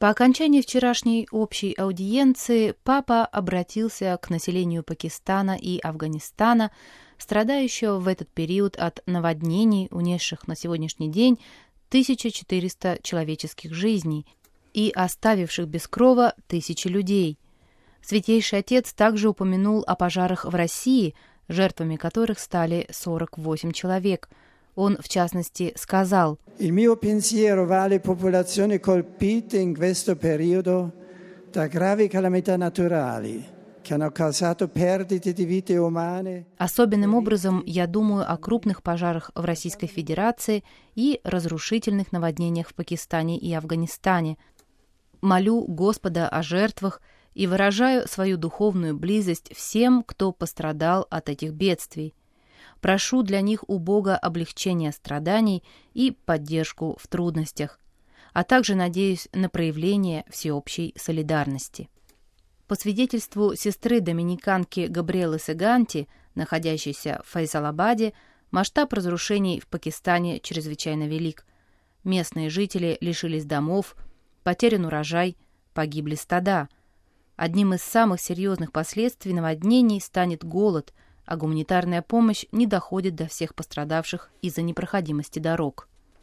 По окончании вчерашней общей аудиенции папа обратился к населению Пакистана и Афганистана, страдающего в этот период от наводнений, унесших на сегодняшний день 1400 человеческих жизней и оставивших без крова тысячи людей. Святейший Отец также упомянул о пожарах в России, жертвами которых стали 48 человек. Он, в частности, сказал: «Il mio pensiero va alle popolazioni colpite in questo periodo da gravi calamità naturali che hanno causato perdite di vite umane». Особенным образом я думаю о крупных пожарах в Российской Федерации и разрушительных наводнениях в Пакистане и Афганистане. Молю Господа о жертвах и выражаю свою духовную близость всем, кто пострадал от этих бедствий. Прошу для них у Бога облегчения страданий и поддержку в трудностях, а также надеюсь на проявление всеобщей солидарности. По свидетельству сестры-доминиканки Габриэлы Сеганти, находящейся в Файсалабаде, масштаб разрушений в Пакистане чрезвычайно велик. Местные жители лишились домов, потерян урожай, погибли стада. Одним из самых серьезных последствий наводнений станет голод, а гуманитарная помощь не доходит до всех пострадавших из-за непроходимости дорог.